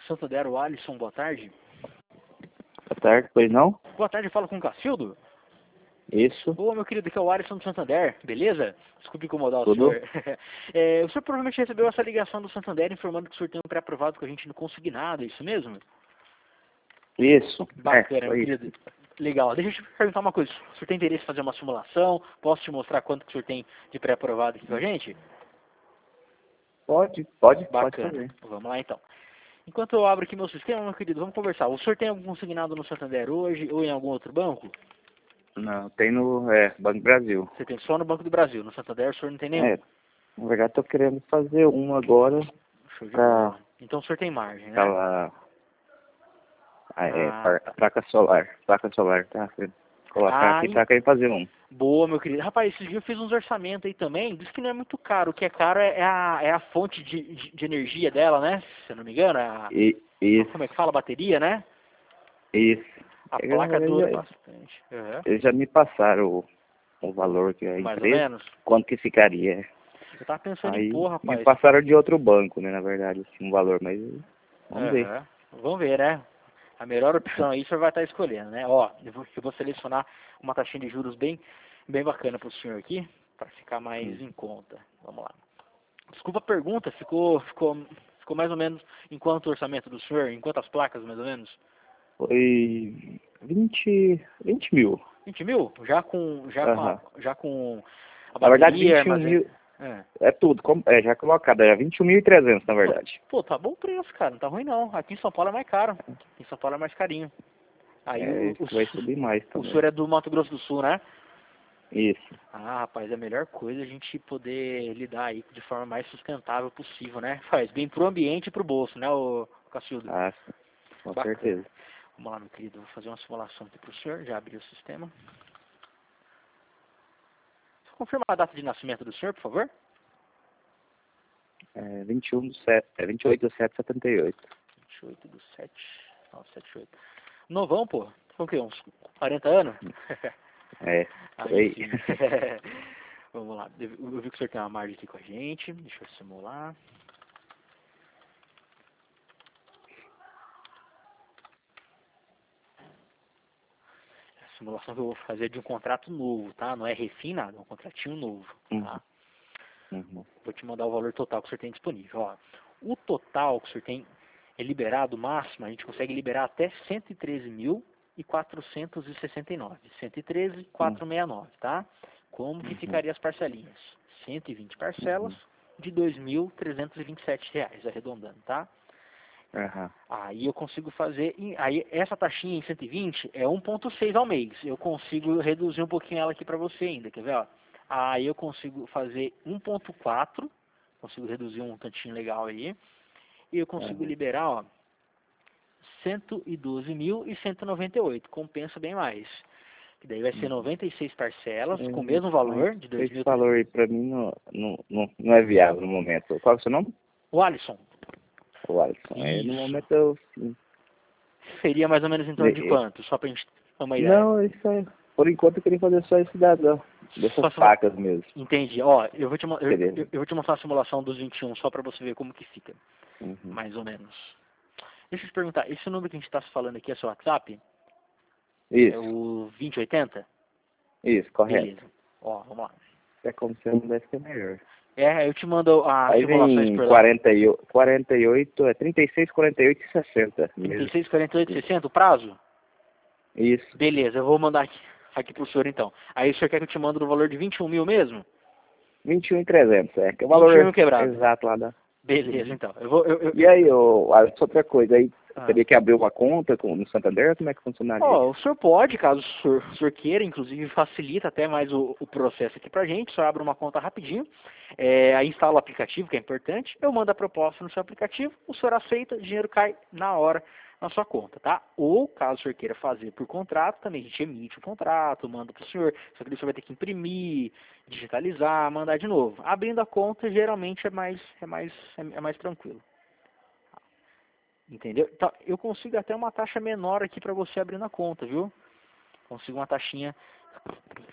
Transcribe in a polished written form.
Santander, o Alisson, boa tarde. Boa tarde, pois não? Boa tarde, falo com o Cacildo. Isso, Ô, meu querido, aqui é o Alisson do Santander, beleza? Desculpe incomodar o tudo? senhor. O senhor provavelmente recebeu essa ligação do Santander informando que o senhor tem um pré-aprovado com a gente no Consignado, é isso mesmo? Isso, Bacana, meu foi isso. querido. Legal. Deixa eu te perguntar uma coisa. O senhor tem interesse em fazer uma simulação? Posso te mostrar quanto que o senhor tem de pré-aprovado aqui com a gente? Pode Bacana. fazer. Vamos lá, então. Enquanto eu abro aqui meu sistema, meu querido, vamos conversar. O senhor tem algum consignado no Santander hoje ou em algum outro banco? Não, tem no Banco Brasil. Você tem só no Banco do Brasil. No Santander o senhor não tem nenhum? Na verdade tô querendo fazer um agora Show de pra bola. Então o senhor tem margem, né? falar. Ah, tá. Placa solar. Placa solar, tá? Colocar aqui, tá querendo fazer um. Boa, meu querido. Rapaz, esses dias eu fiz uns orçamentos aí também. Diz que não é muito caro. O que é caro é a fonte de energia dela, né? Se eu não me engano. Isso, Como é que fala? Bateria, né? isso. A É que, na placa verdade, dura bastante. Uhum. eles já me passaram o valor que é a Mais ou empresa, menos. quanto que ficaria. Eu tava pensando em Aí pôr, me rapaz. passaram de outro banco, né, na verdade, assim, um valor, mas vamos ver. Aham. Vamos ver, né? A melhor opção aí o senhor vai estar escolhendo, né? Ó, eu vou selecionar uma taxinha de juros bem bacana para o senhor aqui, para ficar mais em conta. Vamos lá. Desculpa a pergunta, ficou mais ou menos em quanto o orçamento do senhor? Em quantas placas, mais ou menos? Foi 20 mil. 20 mil? Aham. Já com a Na verdade, bateria, 21 armazém. mil é tudo, já colocado, é 21.300 na verdade. Pô, tá bom o preço, cara, não tá ruim não. Aqui em São Paulo é mais caro. Em São Paulo é mais carinho. Aí Isso vai subir mais o também. senhor é do Mato Grosso do Sul, né? Isso. Ah, rapaz, é a melhor coisa a gente poder lidar aí de forma mais sustentável possível, né? Faz bem pro ambiente e pro bolso, né, o Cacildo? Ah, com Bacana. certeza. Vamos lá, meu querido, vou fazer uma simulação aqui pro senhor, já abri o sistema. Confirma a data de nascimento do senhor, por favor? 21 do 7, 28 do 7, 78. 28 do 7, 978. Novão, pô. Foi o quê? Uns 40 anos? Por Aí aí. sim. Vamos lá. Eu vi que o senhor tem uma margem aqui com a gente. Deixa eu simular. A simulação que eu vou fazer é de um contrato novo, tá? Não é refim nada, é um contratinho novo, tá? Uhum. Vou te mandar o valor total que o senhor tem disponível. Ó, o total que o senhor tem é liberado, máximo, a gente consegue liberar até 113.469. 113.469, tá? Como que ficaria as parcelinhas? 120 parcelas de R$ 2.327, arredondando, tá? Aham. Aí eu consigo fazer, aí essa taxinha em 120 é 1,6 ao mês. Eu consigo reduzir um pouquinho ela aqui para você ainda, quer ver, ó? Aí eu consigo fazer 1,4, consigo reduzir um tantinho legal aí. E eu consigo liberar, ó, 112.198, compensa bem mais. Que daí vai ser 96 parcelas, com o mesmo Mas valor, de esse valor 2.300. aí pra mim não é viável no momento. Qual é o seu nome? O Alisson, O Alisson. No isso. momento eu sim. Seria mais ou menos em torno de quanto? Só pra gente ter uma ideia. Não, isso aí. Por enquanto eu queria fazer só esse dessas Só facas mesmo. Entendi. Ó, eu vou te, Beleza. eu vou te mostrar a simulação dos 21 só para você ver como que fica. Uhum. Mais ou menos. Deixa eu te perguntar, esse número que a gente está se falando aqui é seu WhatsApp? É Isso, o 2080? correto. Beleza. Ó, vamos lá. É como se eu não desse que é melhor. Eu te mando as Aí simulações vem por lá. 48, 36, 48 e 60 mesmo. 36, 48, 60, o prazo? Isso. Beleza, eu vou mandar aqui pro senhor então. Aí o senhor quer que eu te mande no valor de 21 mil mesmo? 21.300, que é o 21 valor quebrado. exato lá da... Beleza, então. Eu vou. E aí, Alisson, outra coisa, aí Ah. teria que abrir uma conta no Santander, como é que funcionaria? O senhor pode, caso o senhor queira, inclusive facilita até mais o processo aqui pra gente, só abre uma conta rapidinho, aí instala o aplicativo, que é importante, eu mando a proposta no seu aplicativo, o senhor aceita, o dinheiro cai na hora na sua conta, tá? Ou, caso o senhor queira fazer por contrato, também a gente emite o contrato, manda pro senhor, só que o senhor vai ter que imprimir, digitalizar, mandar de novo. Abrindo a conta, geralmente é mais tranquilo. Entendeu? Então, eu consigo até uma taxa menor aqui para você abrir na conta, viu? Consigo uma taxinha